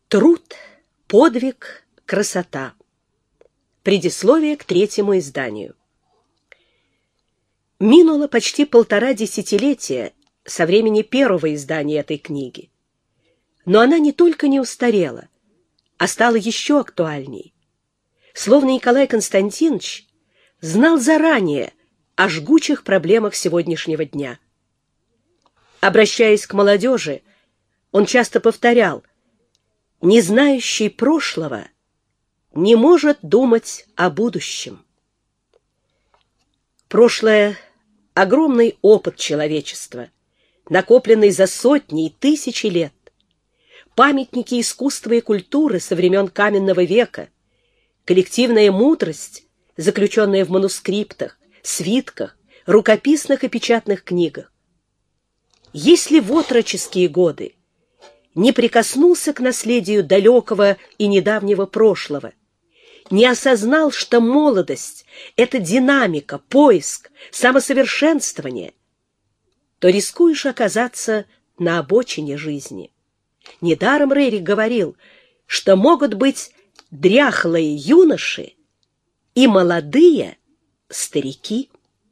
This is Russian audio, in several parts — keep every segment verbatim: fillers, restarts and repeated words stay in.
Труд, подвиг, красота. Предисловие к третьему изданию. Минуло почти полтора десятилетия со времени первого издания этой книги. Но она не только не устарела, а стала еще актуальней. Словно Николай Константинович знал заранее о жгучих проблемах сегодняшнего дня. Обращаясь к молодежи, он часто повторял: «Не знающий прошлого не может думать о будущем». Прошлое — огромный опыт человечества, накопленный за сотни и тысячи лет. Памятники искусства и культуры со времен каменного века, коллективная мудрость, заключенная в манускриптах, свитках, рукописных и печатных книгах. Если в отроческие годы не прикоснулся к наследию далекого и недавнего прошлого, не осознал, что молодость — это динамика, поиск, самосовершенствование, то рискуешь оказаться на обочине жизни. Недаром Рерих говорил, что могут быть дряхлые юноши и молодые старики.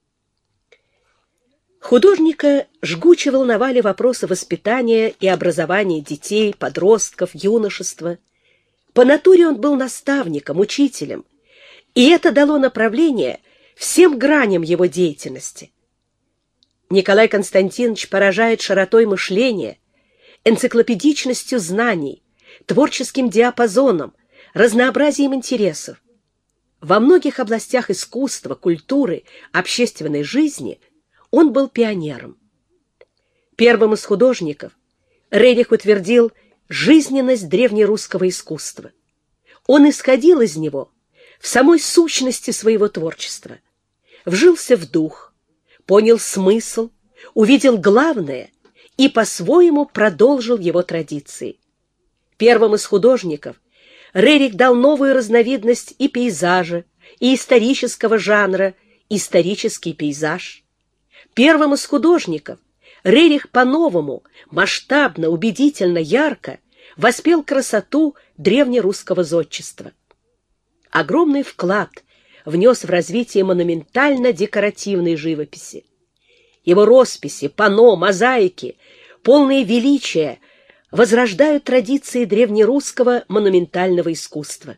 Художника жгуче волновали вопросы воспитания и образования детей, подростков, юношества. По натуре он был наставником, учителем, и это дало направление всем граням его деятельности. Николай Константинович поражает широтой мышления, энциклопедичностью знаний, творческим диапазоном, разнообразием интересов. Во многих областях искусства, культуры, общественной жизни он был пионером. Первым из художников Рерих утвердил жизненность древнерусского искусства. Он исходил из него в самой сущности своего творчества, вжился в дух, понял смысл, увидел главное и по-своему продолжил его традиции. Первым из художников Рерих дал новую разновидность и пейзажа, и исторического жанра, исторический пейзаж. Первым из художников Рерих по-новому, масштабно, убедительно, ярко воспел красоту древнерусского зодчества. Огромный вклад внес в развитие монументально-декоративной живописи. Его росписи, панно, мозаики, полные величия, возрождают традиции древнерусского монументального искусства.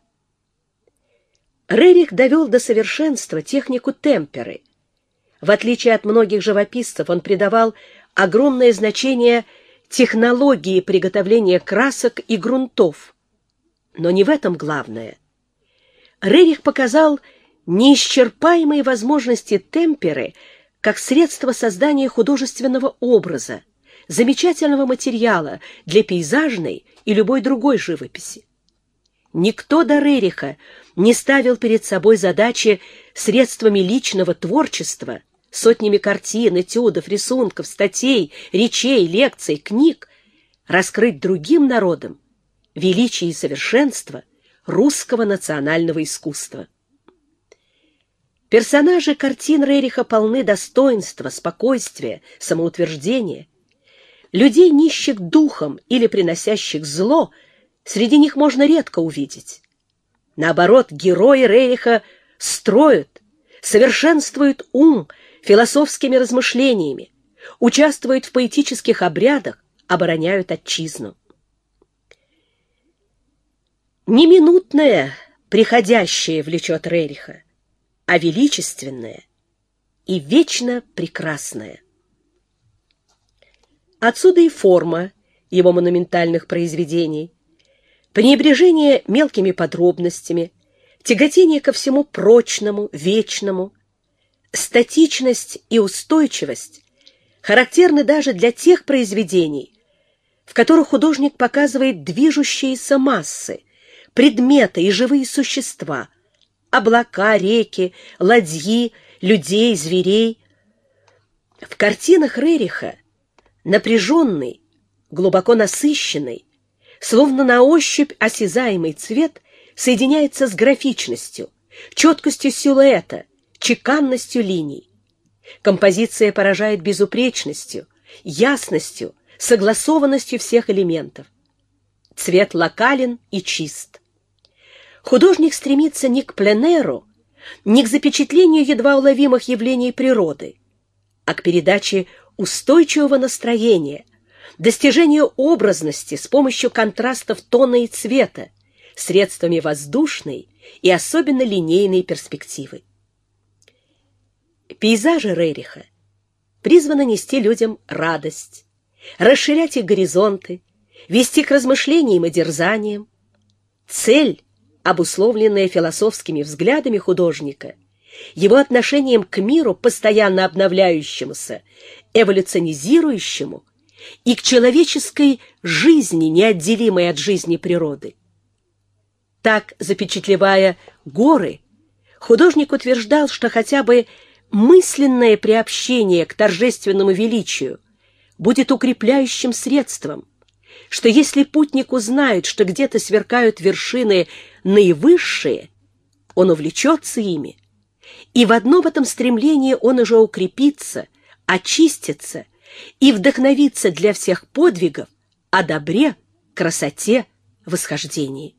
Рерих довел до совершенства технику темперы. В отличие от многих живописцев, он придавал огромное значение технологии приготовления красок и грунтов. Но не в этом главное. Рерих показал неисчерпаемые возможности темперы как средство создания художественного образа, замечательного материала для пейзажной и любой другой живописи. Никто до Рериха не ставил перед собой задачи средствами личного творчества, сотнями картин, этюдов, рисунков, статей, речей, лекций, книг, раскрыть другим народам величие и совершенство русского национального искусства. Персонажи картин Рериха полны достоинства, спокойствия, самоутверждения. Людей, нищих духом или приносящих зло, среди них можно редко увидеть. Наоборот, герои Рериха строят, совершенствуют ум философскими размышлениями, участвуют в поэтических обрядах, обороняют отчизну. Не минутное, приходящее влечет Рериха, а величественное и вечно прекрасное. Отсюда и форма его монументальных произведений, пренебрежение мелкими подробностями, тяготение ко всему прочному, вечному, статичность и устойчивость характерны даже для тех произведений, в которых художник показывает движущиеся массы, предметы и живые существа, облака, реки, ладьи, людей, зверей. В картинах Рериха напряженный, глубоко насыщенный, словно на ощупь осязаемый цвет соединяется с графичностью, четкостью силуэта, чеканностью линий. Композиция поражает безупречностью, ясностью, согласованностью всех элементов. цвет локален и чист. Художник стремится не к пленэру, не к запечатлению едва уловимых явлений природы, а к передаче устойчивого настроения, достижению образности с помощью контрастов тона и цвета, средствами воздушной и особенно линейной перспективы. Пейзажи Рериха призваны нести людям радость, расширять их горизонты, вести к размышлениям и дерзаниям. Цель, обусловленная философскими взглядами художника, его отношением к миру, постоянно обновляющемуся, эволюционизирующему, и к человеческой жизни, неотделимой от жизни природы. Так, запечатлевая горы, художник утверждал, что хотя бы мысленное приобщение к торжественному величию будет укрепляющим средством, что если путник узнает, что где-то сверкают вершины наивысшие, он увлечется ими, и в одном этом стремлении он уже укрепится, очистится и вдохновится для всех подвигов о добре, красоте, восхождении.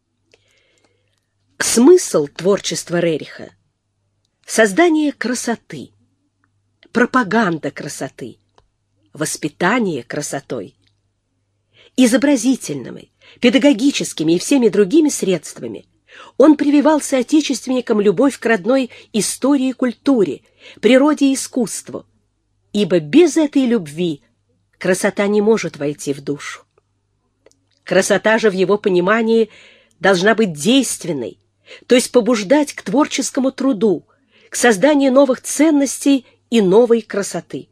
Смысл творчества Рериха — создание красоты, пропаганда красоты, воспитание красотой. Изобразительными, педагогическими и всеми другими средствами он прививал соотечественникам любовь к родной истории и культуре, природе и искусству, ибо без этой любви красота не может войти в душу. Красота же в его понимании должна быть действенной, то есть побуждать к творческому труду, к созданию новых ценностей и новой красоты.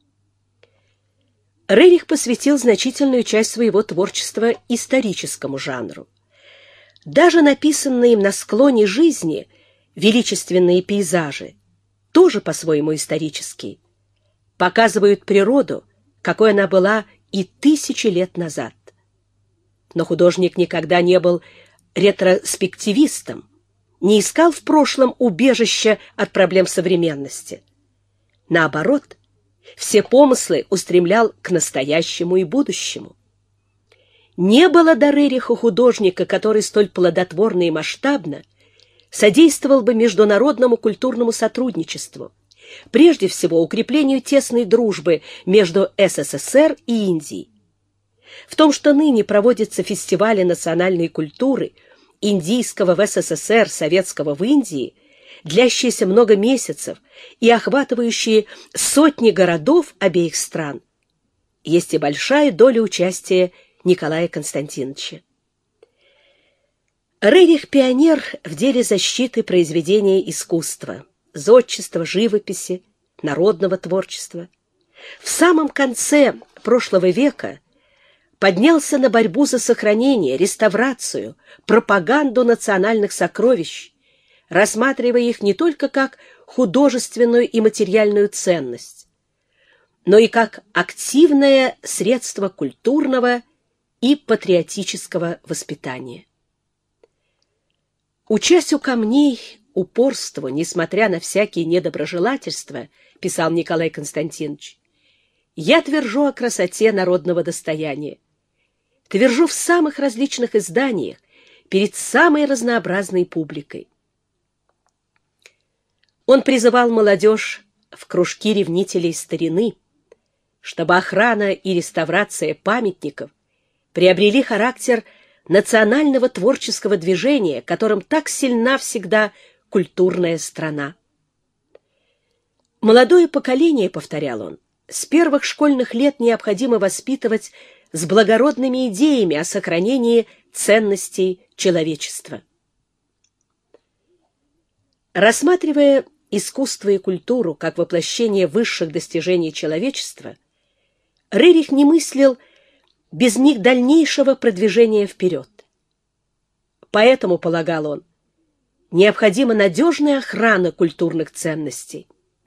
Рерих посвятил значительную часть своего творчества историческому жанру. Даже написанные им на склоне жизни величественные пейзажи, тоже по-своему исторические, показывают природу, какой она была и тысячи лет назад. Но художник никогда не был ретроспективистом, не искал в прошлом убежища от проблем современности. Наоборот, все помыслы устремлял к настоящему и будущему. Не было до Рериха художника, который столь плодотворно и масштабно содействовал бы международному культурному сотрудничеству, прежде всего укреплению тесной дружбы между СССР и Индией. В том, что ныне проводятся фестивали национальной культуры индийского в СССР, советского в Индии, длящиеся много месяцев и охватывающие сотни городов обеих стран, есть и большая доля участия Николая Константиновича. Рерих — пионер в деле защиты произведения искусства, зодчества, живописи, народного творчества. В самом конце прошлого века поднялся на борьбу за сохранение, реставрацию, пропаганду национальных сокровищ, рассматривая их не только как художественную и материальную ценность, но и как активное средство культурного и патриотического воспитания. «Учась у камней упорству, несмотря на всякие недоброжелательства, — писал Николай Константинович, — я твержу о красоте народного достояния, твержу в самых различных изданиях перед самой разнообразной публикой». Он призывал молодежь в кружки ревнителей старины, чтобы охрана и реставрация памятников приобрели характер национального творческого движения, которым так сильна всегда культурная страна. Молодое поколение, повторял он, с первых школьных лет необходимо воспитывать с благородными идеями о сохранении ценностей человечества. Рассматривая искусство и культуру как воплощение высших достижений человечества, Рерих не мыслил без них дальнейшего продвижения вперед. Поэтому, полагал он, необходима надежная охрана культурных ценностей.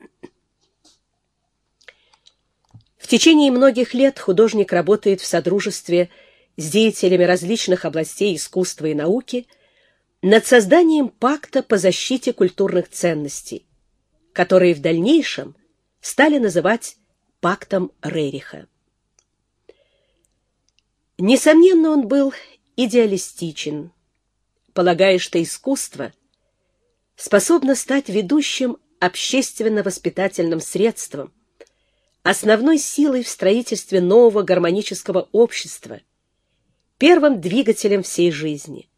В течение многих лет художник работает в содружестве с деятелями различных областей искусства и науки над созданием пакта по защите культурных ценностей, которые в дальнейшем стали называть пактом Рериха. Несомненно, он был идеалистичен, полагая, что искусство способно стать ведущим общественно-воспитательным средством, основной силой в строительстве нового гармонического общества, первым двигателем всей жизни.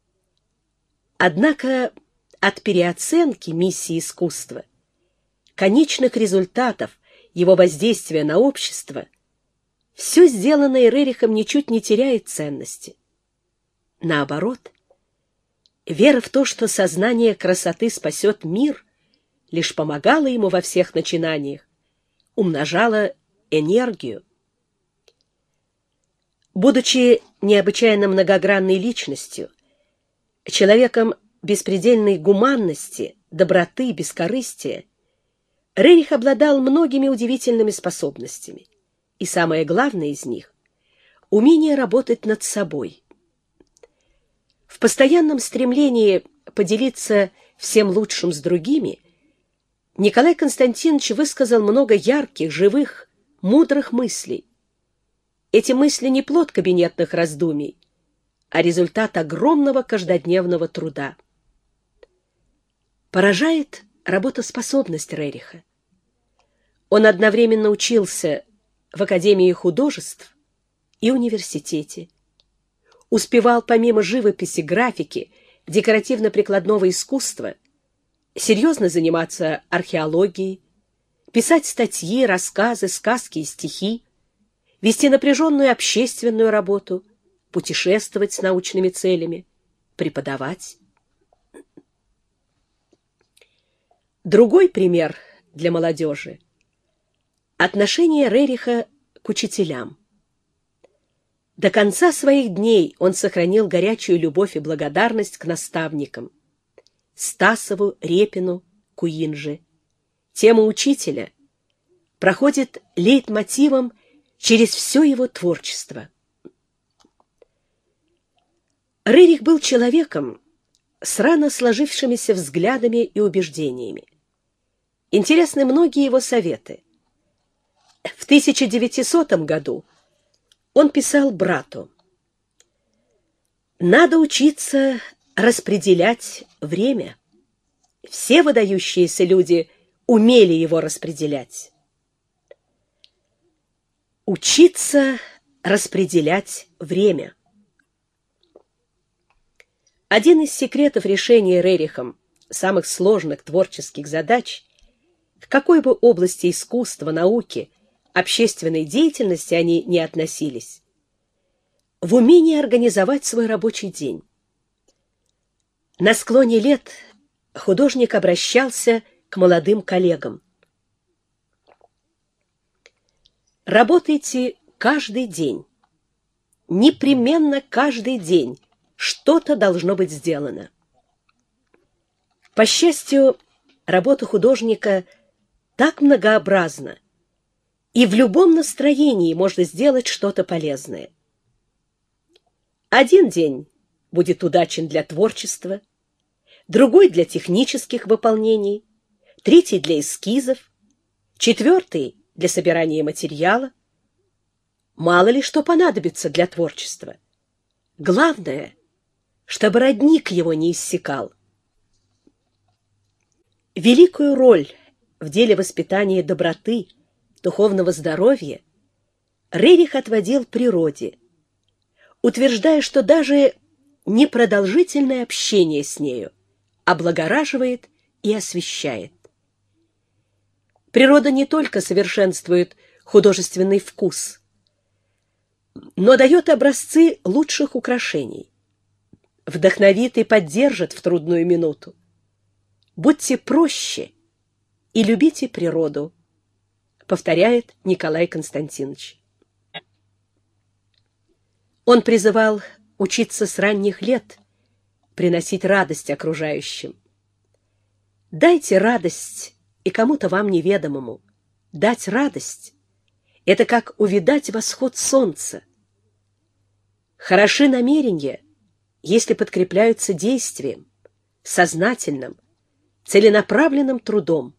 Однако от переоценки миссии искусства, конечных результатов его воздействия на общество, все сделанное Рерихом ничуть не теряет ценности. Наоборот, вера в то, что сознание красоты спасет мир, лишь помогала ему во всех начинаниях, умножала энергию. Будучи необычайно многогранной личностью, человеком беспредельной гуманности, доброты, бескорыстия, Рерих обладал многими удивительными способностями, и самое главное из них — умение работать над собой. В постоянном стремлении поделиться всем лучшим с другими Николай Константинович высказал много ярких, живых, мудрых мыслей. Эти мысли не плод кабинетных раздумий, а результат огромного каждодневного труда. Поражает работоспособность Рериха. Он одновременно учился в Академии художеств и университете, успевал помимо живописи, графики, декоративно-прикладного искусства серьезно заниматься археологией, писать статьи, рассказы, сказки и стихи, вести напряженную общественную работу, путешествовать с научными целями, преподавать. Другой пример для молодежи — отношение Рериха к учителям. До конца своих дней он сохранил горячую любовь и благодарность к наставникам — Стасову, Репину, Куинже. Тема учителя проходит лейтмотивом через все его творчество. Рерих был человеком с рано сложившимися взглядами и убеждениями. Интересны многие его советы. В тысяча девятисотом году он писал брату: «Надо учиться распределять время. Все выдающиеся люди умели его распределять». Учиться распределять время. Один из секретов решения Рерихом самых сложных творческих задач, к какой бы области искусства, науки, общественной деятельности они ни относились, в умении организовать свой рабочий день. На склоне лет художник обращался к молодым коллегам: работайте каждый день, непременно каждый день что-то должно быть сделано. По счастью, работа художника так многообразна, и в любом настроении можно сделать что-то полезное. Один день будет удачен для творчества, другой для технических выполнений, третий для эскизов, четвертый для собирания материала. Мало ли что понадобится для творчества. Главное, чтобы родник его не иссякал. Великую роль в деле воспитания доброты, духовного здоровья Рерих отводил природе, утверждая, что даже непродолжительное общение с нею облагораживает и освещает. Природа не только совершенствует художественный вкус, но дает образцы лучших украшений, вдохновит и поддержит в трудную минуту. Будьте проще и любите природу, повторяет Николай Константинович. Он призывал учиться с ранних лет, приносить радость окружающим. Дайте радость и кому-то вам неведомому. Дать радость — это как увидать восход солнца. Хороши намерения, если подкрепляются действием, сознательным, целенаправленным трудом.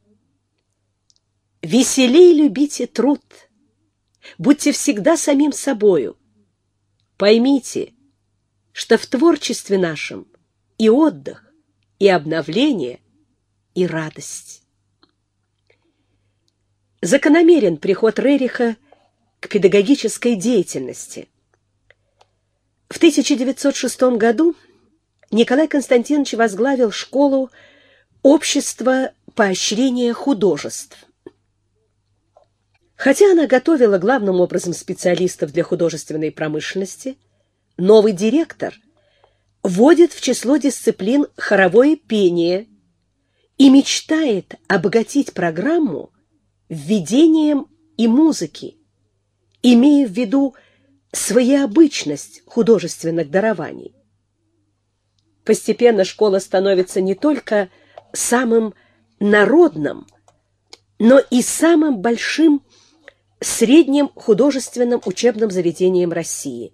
Веселей любите труд, будьте всегда самим собою. Поймите, что в творчестве нашем и отдых, и обновление, и радость. Закономерен приход Рериха к педагогической деятельности. В тысяча девятьсот шестом году Николай Константинович возглавил школу Общества поощрения художеств. Хотя она готовила главным образом специалистов для художественной промышленности, новый директор вводит в число дисциплин хоровое пение и мечтает обогатить программу введением и музыки, имея в виду своеобычность художественных дарований. Постепенно школа становится не только самым народным, но и самым большим средним художественным учебным заведением России.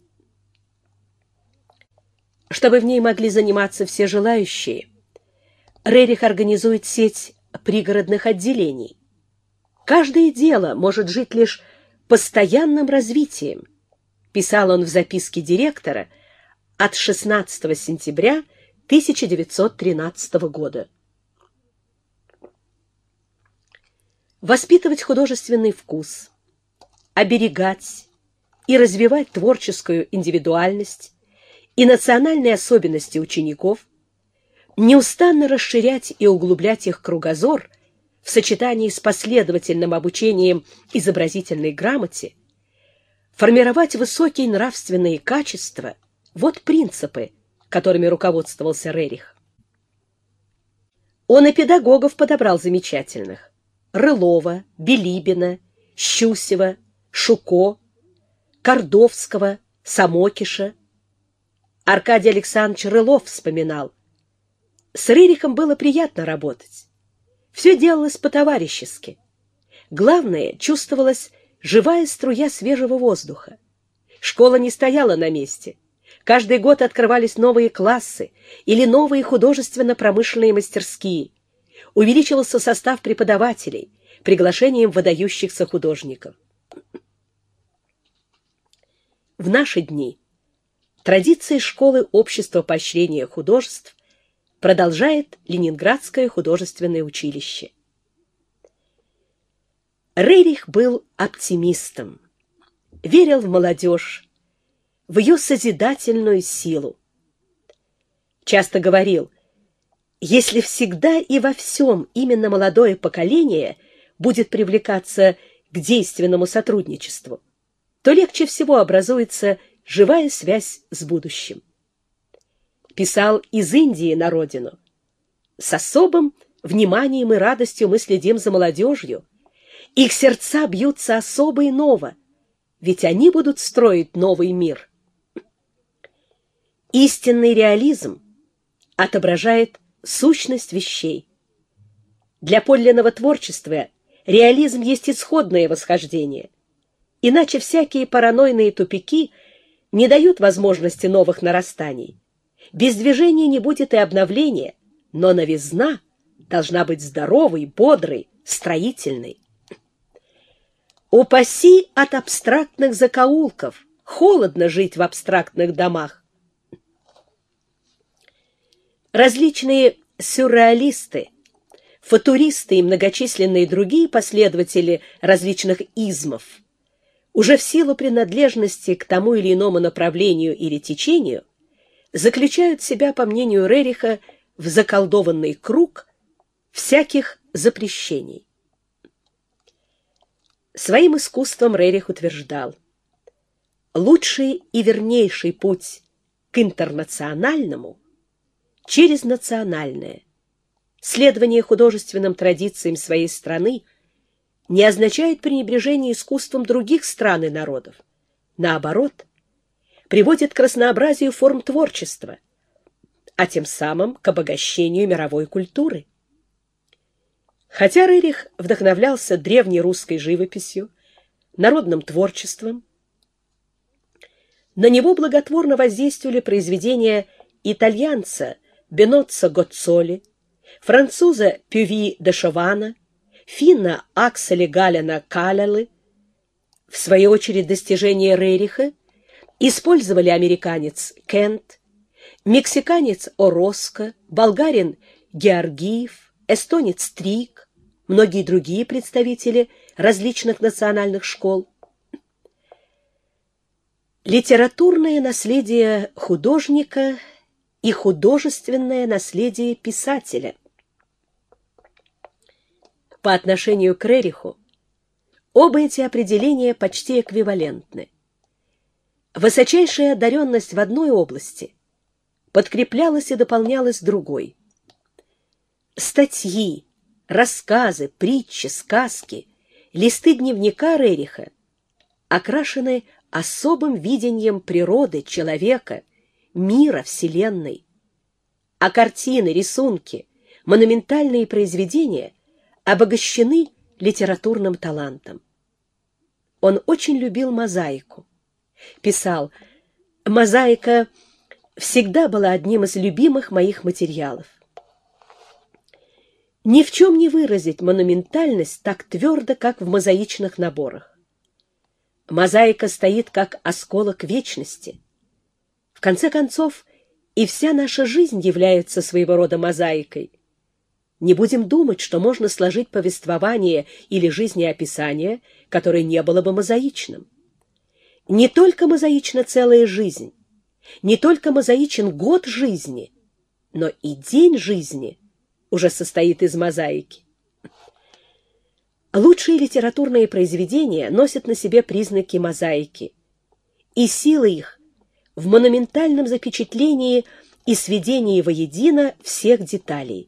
Чтобы в ней могли заниматься все желающие, Рерих организует сеть пригородных отделений. Каждое дело может жить лишь постоянным развитием, писал он в записке директора от шестнадцатого сентября тысяча девятьсот тринадцатого года. Воспитывать художественный вкус, оберегать и развивать творческую индивидуальность и национальные особенности учеников, неустанно расширять и углублять их кругозор в сочетании с последовательным обучением изобразительной грамоте, формировать высокие нравственные качества – вот принципы, которыми руководствовался Рерих. Он и педагогов подобрал замечательных: Рылова, Билибина, Щусева, Шуко, Кордовского, Самокиша. Аркадий Александрович Рылов вспоминал: «С Рерихом было приятно работать. Все делалось по-товарищески. Главное, чувствовалась живая струя свежего воздуха. Школа не стояла на месте. Каждый год открывались новые классы или новые художественно-промышленные мастерские. Увеличивался состав преподавателей приглашением выдающихся художников». В наши дни традиции школы Общества поощрения художеств продолжает Ленинградское художественное училище. Рерих был оптимистом, верил в молодежь, в ее созидательную силу. Часто говорил: если всегда и во всем именно молодое поколение будет привлекаться к действенному сотрудничеству, то легче всего образуется живая связь с будущим. Писал из Индии на родину: «С особым вниманием и радостью мы следим за молодежью. Их сердца бьются особо и ново, ведь они будут строить новый мир». Истинный реализм отображает сущность вещей. Для подлинного творчества реализм есть исходное восхождение, иначе всякие паранойные тупики не дают возможности новых нарастаний. Без движения не будет и обновления, но новизна должна быть здоровой, бодрой, строительной. Упаси от абстрактных закоулков, холодно жить в абстрактных домах. Различные сюрреалисты, футуристы и многочисленные другие последователи различных измов уже в силу принадлежности к тому или иному направлению или течению заключают себя, по мнению Рериха, в заколдованный круг всяких запрещений. Своим искусством Рерих утверждал: лучший и вернейший путь к интернациональному через национальное. Следование художественным традициям своей страны не означает пренебрежение искусством других стран и народов. Наоборот, приводит к разнообразию форм творчества, а тем самым к обогащению мировой культуры. Хотя Рерих вдохновлялся древней русской живописью, народным творчеством, на него благотворно воздействовали произведения итальянца Беноццо Гоццоли, француза Пюви де Шована, финна Акселя Галена Калялы. В свою очередь, достижения Рериха использовали американец Кент, мексиканец Ороско, болгарин Георгиев, эстонец Стрик, многие другие представители различных национальных школ. Литературное наследие художника и художественное наследие писателя. По отношению к Рериху оба эти определения почти эквивалентны. Высочайшая одаренность в одной области подкреплялась и дополнялась другой. Статьи, рассказы, притчи, сказки, листы дневника Рериха окрашены особым видением природы, человека, мира, Вселенной. А картины, рисунки, монументальные произведения обогащены литературным талантом. Он очень любил мозаику. Писал: «Мозаика всегда была одним из любимых моих материалов. Ни в чем не выразить монументальность так твердо, как в мозаичных наборах. Мозаика стоит как осколок вечности. В конце концов, и вся наша жизнь является своего рода мозаикой. Не будем думать, что можно сложить повествование или жизнеописание, которое не было бы мозаичным. Не только мозаична целая жизнь, не только мозаичен год жизни, но и день жизни уже состоит из мозаики. Лучшие литературные произведения носят на себе признаки мозаики, и сила их в монументальном запечатлении и сведении воедино всех деталей.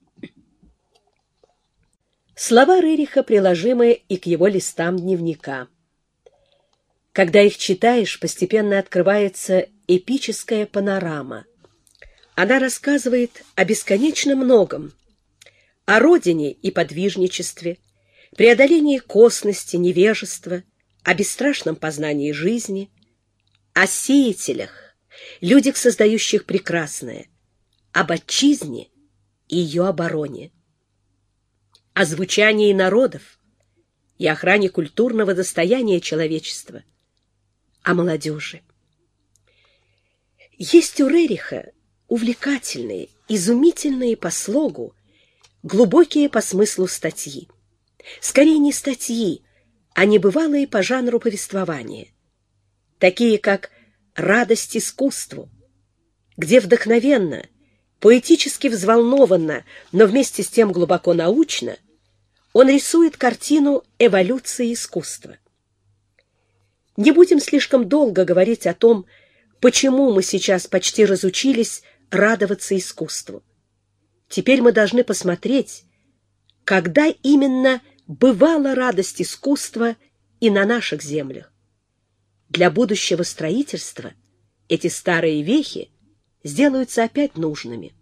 Слова Рериха приложимы и к его листам дневника. Когда их читаешь, постепенно открывается эпическая панорама. Она рассказывает о бесконечно многом: о родине и подвижничестве, преодолении косности, невежества, о бесстрашном познании жизни, о сеятелях, людях, создающих прекрасное, об отчизне и ее обороне, о звучании народов и охране культурного достояния человечества, о молодежи. Есть у Рериха увлекательные, изумительные по слогу, глубокие по смыслу статьи. Скорее не статьи, а небывалые по жанру повествования, такие как «Радость искусству», где вдохновенно, поэтически взволнованно, но вместе с тем глубоко научно он рисует картину эволюции искусства. Не будем слишком долго говорить о том, почему мы сейчас почти разучились радоваться искусству. Теперь мы должны посмотреть, когда именно бывала радость искусства и на наших землях. Для будущего строительства эти старые вехи сделаются опять нужными.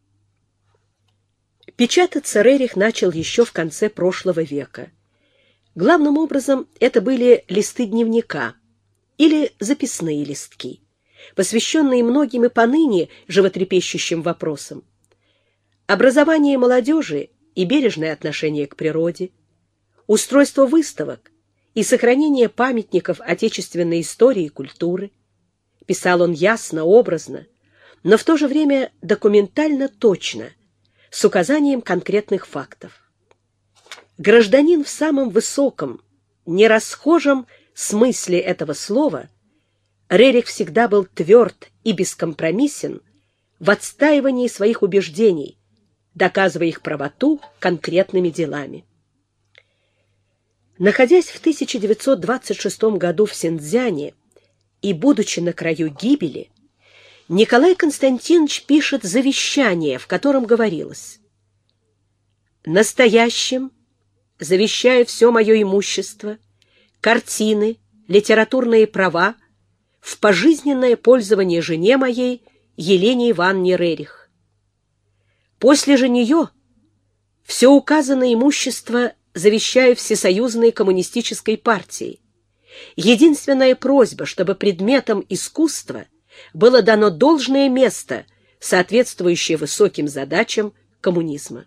Печататься Рерих начал еще в конце прошлого века. Главным образом это были листы дневника или записные листки, посвященные многим и поныне животрепещущим вопросам. Образование молодежи и бережное отношение к природе, устройство выставок и сохранение памятников отечественной истории и культуры. Писал он ясно, образно, но в то же время документально точно, с указанием конкретных фактов. Гражданин в самом высоком, нерасхожем смысле этого слова, Рерих всегда был тверд и бескомпромиссен в отстаивании своих убеждений, доказывая их правоту конкретными делами. Находясь в тысяча девятьсот двадцать шестом году в Синьцзяне и будучи на краю гибели, Николай Константинович пишет завещание, в котором говорилось: «Настоящим завещаю все мое имущество, картины, литературные права в пожизненное пользование жене моей Елене Ивановне Рерих. После же нее все указанное имущество завещаю Всесоюзной коммунистической партии. Единственная просьба, чтобы предметом искусства было дано должное место, соответствующее высоким задачам коммунизма».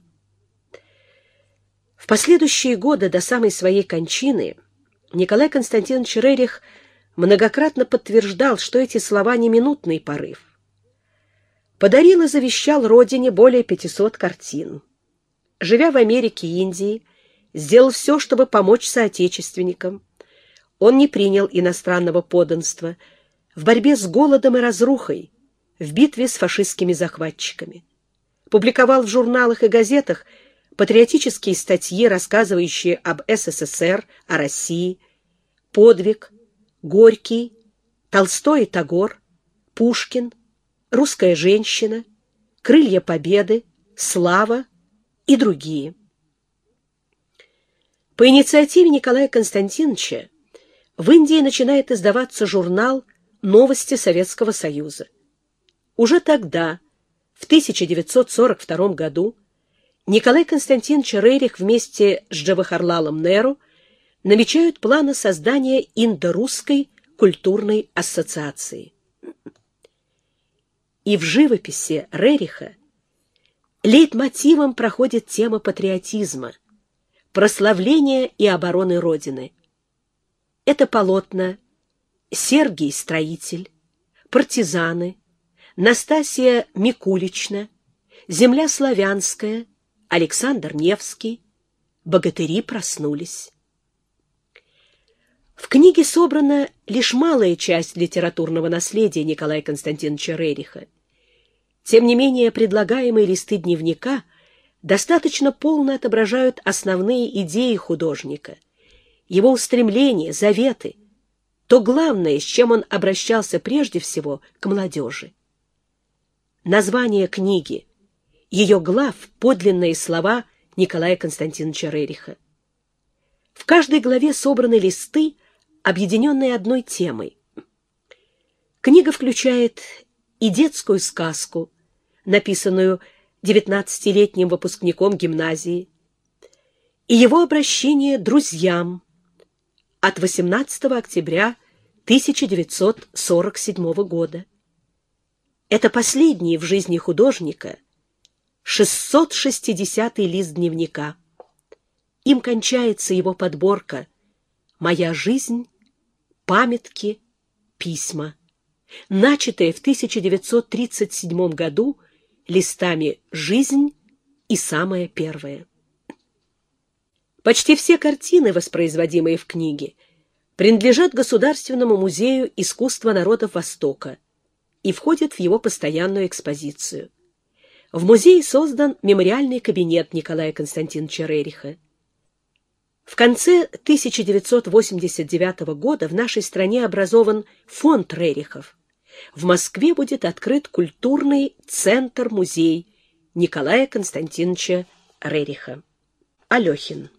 В последующие годы до самой своей кончины Николай Константинович Рерих многократно подтверждал, что эти слова не минутный порыв. Подарил и завещал родине более пятисот картин. Живя в Америке и Индии, сделал все, чтобы помочь соотечественникам. Он не принял иностранного подданства в борьбе с голодом и разрухой, в битве с фашистскими захватчиками. Публиковал в журналах и газетах патриотические статьи, рассказывающие об СССР, о России, подвиг, Горький, Толстой и Тагор, Пушкин, русская женщина, крылья победы, слава и другие. По инициативе Николая Константиновича в Индии начинает издаваться журнал «Новости Советского Союза». Уже тогда, в тысяча девятьсот сорок втором году, Николай Константинович Рерих вместе с Джавахарлалом Неру намечают планы создания индо-русской культурной ассоциации. И в живописи Рериха лейтмотивом проходит тема патриотизма, прославления и обороны Родины. Это полотна Сергий Строитель, партизаны, Настасья Микулична, Земля славянская, Александр Невский, Богатыри проснулись. В книге собрана лишь малая часть литературного наследия Николая Константиновича Рериха. Тем не менее, предлагаемые листы дневника достаточно полно отображают основные идеи художника, его устремления, заветы, то главное, с чем он обращался прежде всего к молодежи. Название книги, ее глав — подлинные слова Николая Константиновича Рериха. В каждой главе собраны листы, объединенные одной темой. Книга включает и детскую сказку, написанную девятнадцатилетним выпускником гимназии, и его обращение друзьям от восемнадцатого октября тысяча девятьсот сорок седьмого года. Это последний в жизни художника шестьсот шестидесятый лист дневника. Им кончается его подборка «Моя жизнь», «Памятки», «Письма», начатая в тысяча девятьсот тридцать седьмом году листами «Жизнь» и «Самое первое». Почти все картины, воспроизводимые в книге, принадлежат Государственному музею искусства народов Востока и входят в его постоянную экспозицию. В музее создан мемориальный кабинет Николая Константиновича Рериха. В конце тысяча девятьсот восемьдесят девятого года в нашей стране образован фонд Рерихов. В Москве будет открыт культурный центр-музей Николая Константиновича Рериха. Алехин.